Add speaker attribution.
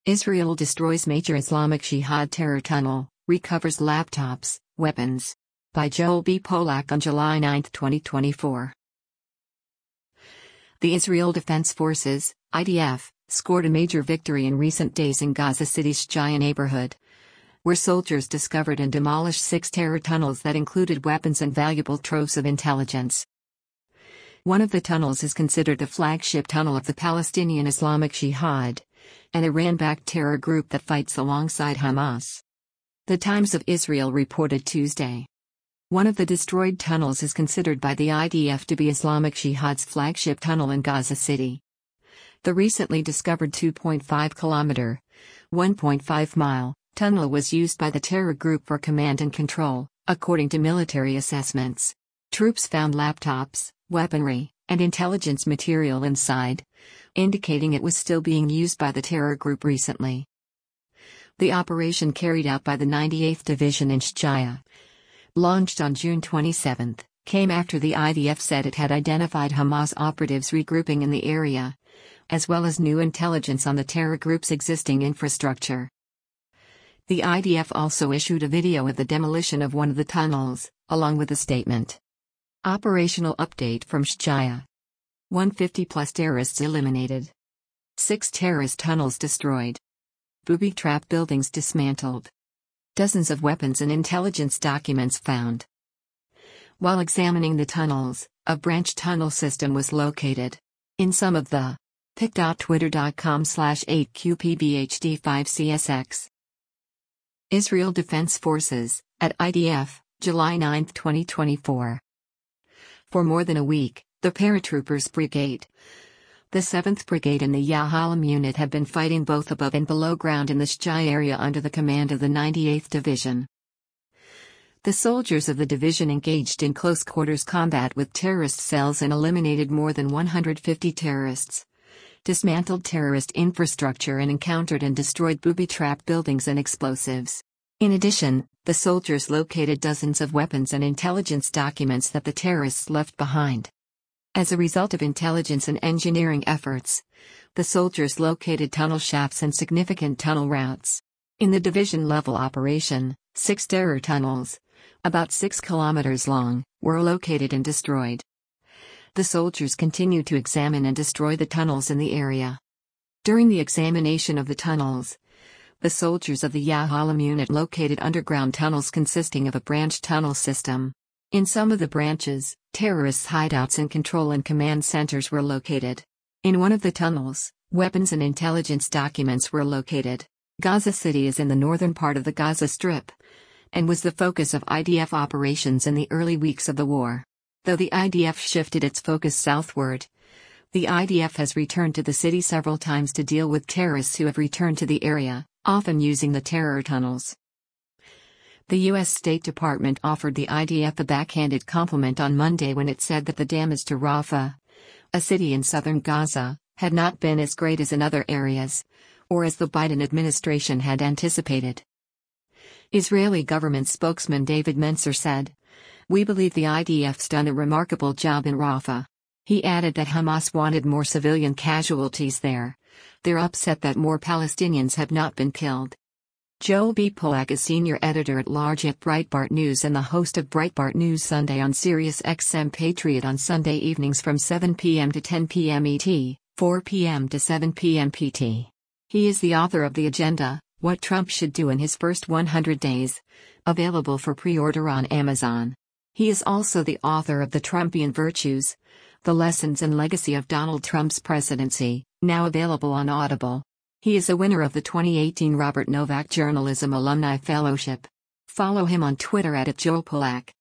Speaker 1: Israel destroys major Islamic Jihad terror tunnel, recovers laptops, weapons. By Joel B. Polak on July 9, 2024. The Israel Defense Forces, IDF, scored a major victory in recent days in Gaza City's Shijaya neighborhood, where soldiers discovered and demolished 6 terror tunnels that included weapons and valuable troves of intelligence. One of the tunnels is considered the flagship tunnel of the Palestinian Islamic Jihad, an Iran-backed terror group that fights alongside Hamas. The Times of Israel reported Tuesday. One of the destroyed tunnels is considered by the IDF to be Islamic Jihad's flagship tunnel in Gaza City. The recently discovered 2.5-kilometer (1.5-mile) tunnel was used by the terror group for command and control, according to military assessments. Troops found laptops, weaponry, and intelligence material inside, indicating it was still being used by the terror group recently. The operation carried out by the 98th Division in Shijaya, launched on June 27, came after the IDF said it had identified Hamas operatives regrouping in the area, as well as new intelligence on the terror group's existing infrastructure. The IDF also issued a video of the demolition of one of the tunnels, along with a statement. Operational update from Shijaya. 150-plus terrorists eliminated. 6 terrorist tunnels destroyed. Booby trap buildings dismantled. Dozens of weapons and intelligence documents found. While examining the tunnels, a branch tunnel system was located. In some of the pic.twitter.com/8qpbhd5csx. Israel Defense Forces, at IDF, July 9, 2024. For more than a week, the Paratroopers Brigade, the 7th Brigade and the Yahalom Unit have been fighting both above and below ground in the Shijaya area under the command of the 98th Division. The soldiers of the division engaged in close-quarters combat with terrorist cells and eliminated more than 150 terrorists, dismantled terrorist infrastructure and encountered and destroyed booby-trap buildings and explosives. In addition, the soldiers located dozens of weapons and intelligence documents that the terrorists left behind. As a result of intelligence and engineering efforts, the soldiers located tunnel shafts and significant tunnel routes. In the division-level operation, 6 terror tunnels, about 6 kilometers long, were located and destroyed. The soldiers continued to examine and destroy the tunnels in the area. During the examination of the tunnels, the soldiers of the Yahalom Unit located underground tunnels consisting of a branch tunnel system. In some of the branches, terrorists' hideouts and control and command centers were located. In one of the tunnels, weapons and intelligence documents were located. Gaza City is in the northern part of the Gaza Strip, and was the focus of IDF operations in the early weeks of the war. Though the IDF shifted its focus southward, the IDF has returned to the city several times to deal with terrorists who have returned to the area, often using the terror tunnels. The U.S. State Department offered the IDF a backhanded compliment on Monday when it said that the damage to Rafah, a city in southern Gaza, had not been as great as in other areas, or as the Biden administration had anticipated. Israeli government spokesman David Mencer said, "We believe the IDF's done a remarkable job in Rafah." He added that Hamas wanted more civilian casualties there. They're upset that more Palestinians have not been killed. Joel B. Polak is senior editor-at-large at Breitbart News and the host of Breitbart News Sunday on Sirius XM Patriot on Sunday evenings from 7 p.m. to 10 p.m. ET, 4 p.m. to 7 p.m. PT. He is the author of The Agenda, What Trump Should Do in His First 100 Days, available for pre-order on Amazon. He is also the author of The Trumpian Virtues, The Lessons and Legacy of Donald Trump's Presidency, now available on Audible. He is a winner of the 2018 Robert Novak Journalism Alumni Fellowship. Follow him on Twitter @JoelPolak.